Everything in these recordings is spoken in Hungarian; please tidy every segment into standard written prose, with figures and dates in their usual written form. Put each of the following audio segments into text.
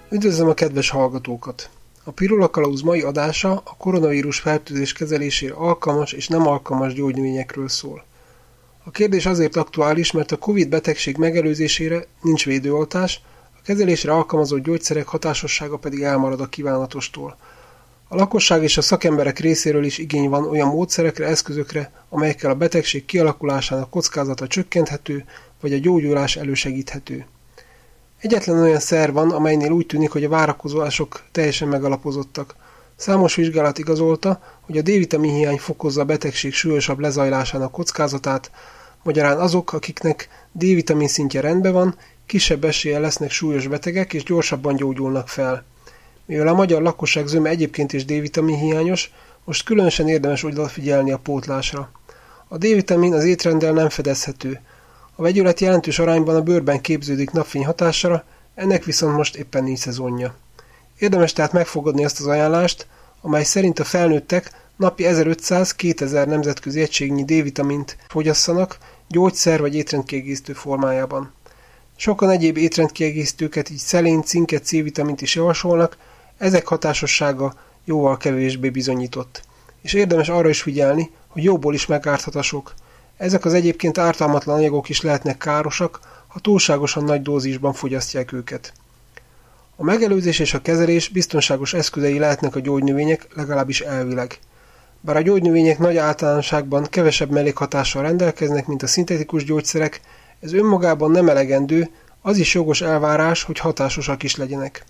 Üdvözlöm a kedves hallgatókat! A Pirula Kalauz mai adása a koronavírus fertőzés kezelésére alkalmas és nem alkalmas gyógynövényekről szól. A kérdés azért aktuális, mert a Covid betegség megelőzésére nincs védőoltás, a kezelésre alkalmazott gyógyszerek hatásossága pedig elmarad a kívánatostól. A lakosság és a szakemberek részéről is igény van olyan módszerekre, eszközökre, amelyekkel a betegség kialakulásának kockázata csökkenthető, vagy a gyógyulás elősegíthető. Egyetlen olyan szer van, amelynél úgy tűnik, hogy a várakozások teljesen megalapozottak. Számos vizsgálat igazolta, hogy a D-vitamin hiány fokozza a betegség súlyosabb lezajlásának kockázatát, magyarán azok, akiknek D-vitamin szintje rendben van, kisebb eséllyel lesznek súlyos betegek és gyorsabban gyógyulnak fel. Mivel a magyar lakosság zöme egyébként is D-vitamin hiányos, most különösen érdemes odafigyelni a pótlásra. A D-vitamin az étrenddel nem fedezhető. A vegyület jelentős arányban a bőrben képződik napfény hatására, ennek viszont most éppen nincs szezonja. Érdemes tehát megfogadni azt az ajánlást, amely szerint a felnőttek napi 1500-2000 nemzetközi egységnyi D-vitamint fogyasszanak gyógyszer vagy étrendkiegészítő formájában. Sokan egyéb étrendkiegészítőket, így szelént, cinket, C-vitamint is javasolnak, ezek hatásossága jóval kevésbé bizonyított. És érdemes arra is figyelni, hogy jóból is megárthat a sok. Ezek az egyébként ártalmatlan anyagok is lehetnek károsak, ha túlságosan nagy dózisban fogyasztják őket. A megelőzés és a kezelés biztonságos eszközei lehetnek a gyógynövények, legalábbis elvileg. Bár a gyógynövények nagy általánosságban kevesebb mellékhatással rendelkeznek, mint a szintetikus gyógyszerek, ez önmagában nem elegendő, az is jogos elvárás, hogy hatásosak is legyenek.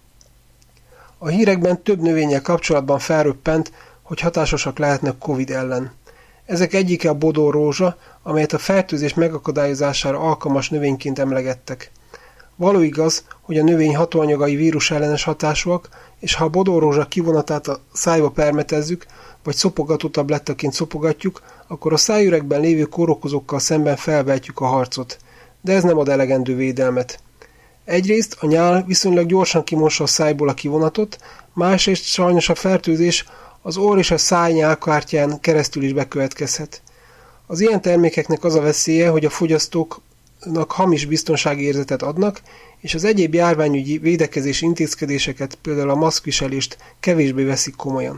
A hírekben több növényel kapcsolatban felröppent, hogy hatásosak lehetnek Covid ellen. Ezek egyike a bodorrózsa, amelyet a fertőzés megakadályozására alkalmas növényként emlegettek. Való igaz, hogy a növény hatóanyagai vírusellenes hatásúak, és ha a bodorrózsa kivonatát a szájba permetezzük, vagy szopogató tablettaként szopogatjuk, akkor a szájüregben lévő kórokozókkal szemben felvejtjük a harcot, de ez nem ad elegendő védelmet. Egyrészt a nyál viszonylag gyorsan kimossa a szájból a kivonatot, másrészt sajnos a fertőzés az orr és a száj nyálkártyán keresztül is bekövetkezhet. Az ilyen termékeknek az a veszélye, hogy a fogyasztóknak hamis biztonsági érzetet adnak, és az egyéb járványügyi védekezési intézkedéseket, például a maszkviselést kevésbé veszik komolyan.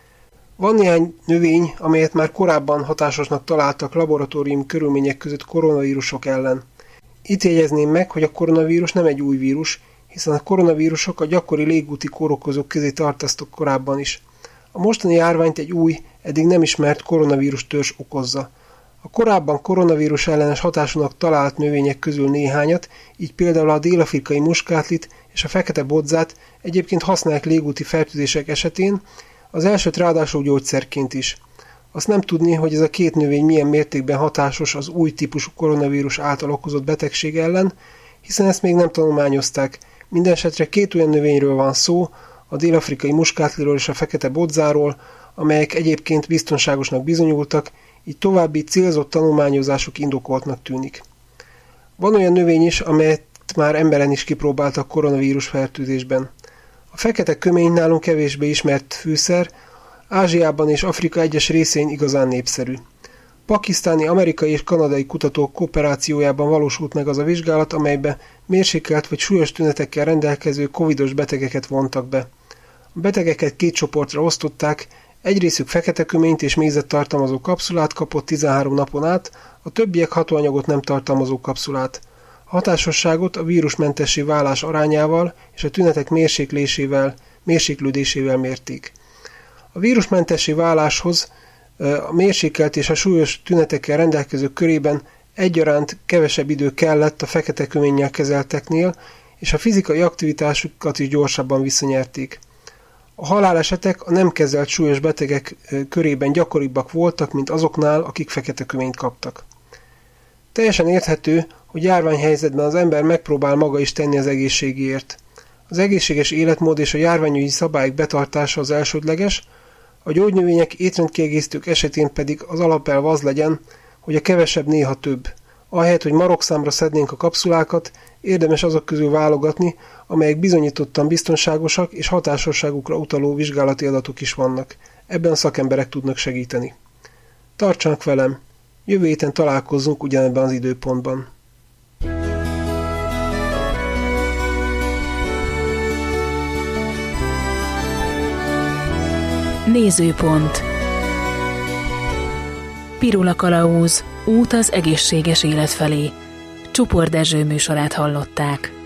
Van néhány növény, amelyet már korábban hatásosnak találtak laboratóriumi körülmények között koronavírusok ellen. Itt jegyezném meg, hogy a koronavírus nem egy új vírus, hiszen a koronavírusok a gyakori légúti kórokozók közé tartoztak korábban is. A mostani járványt egy új, eddig nem ismert koronavírus törzs okozza. A korábban koronavírus ellenes hatásúnak talált növények közül néhányat, így például a dél-afrikai muskátlit és a fekete bodzát egyébként használják légúti fertőzések esetén, az elsőt ráadásul gyógyszerként is. Azt nem tudni, hogy ez a két növény milyen mértékben hatásos az új típusú koronavírus által okozott betegség ellen, hiszen ezt még nem tanulmányozták. Mindenesetre két olyan növényről van szó, a dél-afrikai muskátliról és a fekete bodzáról, amelyek egyébként biztonságosnak bizonyultak, így további célzott tanulmányozásuk indokoltnak tűnik. Van olyan növény is, amelyet már emberen is kipróbáltak koronavírus fertőzésben. A fekete kömény nálunk kevésbé ismert fűszer, Ázsiában és Afrika egyes részein igazán népszerű. Pakisztáni, amerikai és kanadai kutatók kooperációjában valósult meg az a vizsgálat, amelybe mérsékelt vagy súlyos tünetekkel rendelkező covidos betegeket vontak be. A betegeket két csoportra osztották, egy részük fekete köményt és mézet tartalmazó kapszulát kapott 13 napon át, a többiek hatóanyagot nem tartalmazó kapszulát. A hatásosságot a vírusmentessé válás arányával és a tünetek mérséklődésével mérték. A vírusmentessé váláshoz a mérsékelt és a súlyos tünetekkel rendelkezők körében egyaránt kevesebb idő kellett a fekete köménnyel kezelteknél, és a fizikai aktivitásukat is gyorsabban visszanyerték. A halálesetek a nem kezelt súlyos betegek körében gyakoribbak voltak, mint azoknál, akik fekete köményt kaptak. Teljesen érthető, hogy járványhelyzetben az ember megpróbál maga is tenni az egészségéért. Az egészséges életmód és a járványügyi szabályok betartása az elsődleges, a gyógynövények, étrendkiegészítők esetén pedig az alapelv az legyen, hogy a kevesebb néha több. Ahelyett, hogy marokszámra szednénk a kapszulákat, érdemes azok közül válogatni, amelyek bizonyítottan biztonságosak és hatásosságukra utaló vizsgálati adatok is vannak. Ebben a szakemberek tudnak segíteni. Tartsanak velem! Jövő héten találkozzunk ugyanebben az időpontban. Nézőpont. Pirula Kalauz, út az egészséges élet felé. Csupor Dezső műsorát hallották.